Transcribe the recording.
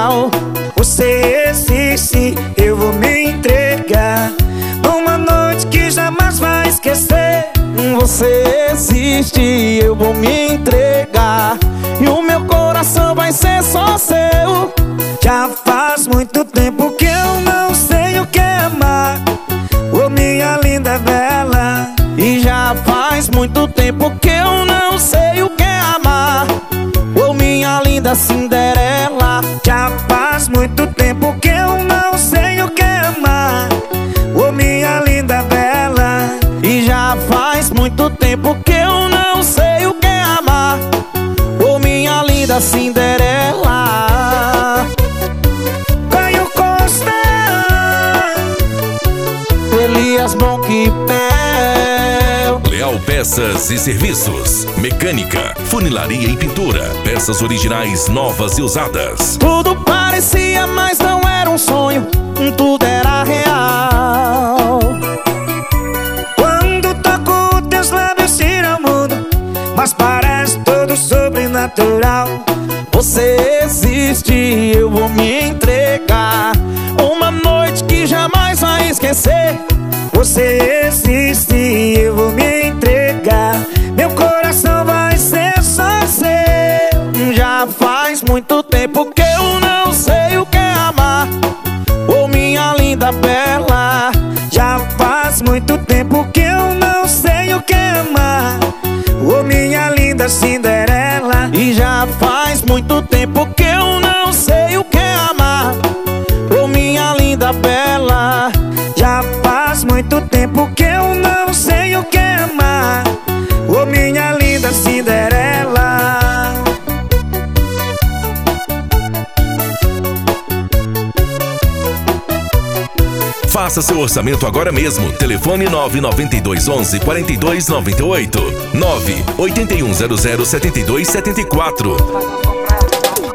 real. Você existe, eu vou me entregar numa noite que jamais vai esquecer. Você existe, eu vou me entregar e o meu coração vai ser só seu. Já faz muito tempo que eu não sei o que é amar, ô minha linda bela. E já faz muito tempo que eu não sei o que é amar, ô minha linda Cinderela. Já faz muito tempo que eu não sei o que é amar, ô minha linda bela. E já faz muito tempo que eu não sei o que é amar, ô minha linda Cinderela. Caio Costa, Elias Bonquipel. Leal Peças e Serviços, mecânica, funilaria e pintura, peças originais novas e usadas. Tudo parecia, mas não era um sonho, tudo era real. quando toco teus lábios tira o mundo, mas parece todo sobrenatural. Você existe, eu vou me entregar uma noite que jamais vai esquecer. Você existe, eu vou me entregar, meu coração vai ser só seu. Já faz muito tempo que eu não sei o que é amar, ô minha linda bela. Já faz muito tempo que eu não sei o que é amar, ô minha linda Cinderela. E já faz muito tempo que eu não sei o que é amar, ô minha linda bela. Já faz muito tempo que eu não sei o que é amar, ô minha linda Cinderela. Faça seu orçamento agora mesmo. Telefone 99211 4298, 98100 7274.